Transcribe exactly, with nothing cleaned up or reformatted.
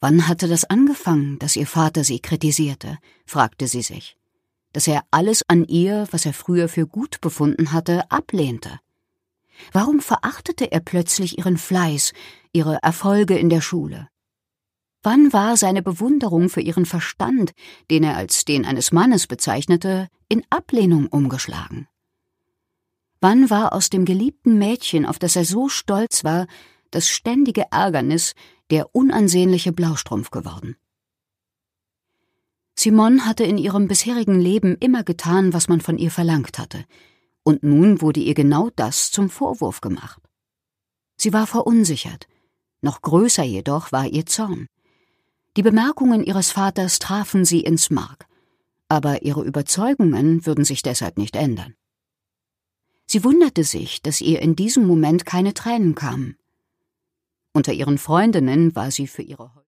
Wann hatte das angefangen, dass ihr Vater sie kritisierte, fragte sie sich, dass er alles an ihr, was er früher für gut befunden hatte, ablehnte. Warum verachtete er plötzlich ihren Fleiß, ihre Erfolge in der Schule? Wann war seine Bewunderung für ihren Verstand, den er als den eines Mannes bezeichnete, in Ablehnung umgeschlagen? Wann war aus dem geliebten Mädchen, auf das er so stolz war, das ständige Ärgernis, der unansehnliche Blaustrumpf geworden? Simone hatte in ihrem bisherigen Leben immer getan, was man von ihr verlangt hatte, und nun wurde ihr genau das zum Vorwurf gemacht. Sie war verunsichert, noch größer jedoch war ihr Zorn. Die Bemerkungen ihres Vaters trafen sie ins Mark, aber ihre Überzeugungen würden sich deshalb nicht ändern. Sie wunderte sich, dass ihr in diesem Moment keine Tränen kamen. Unter ihren Freundinnen war sie für ihre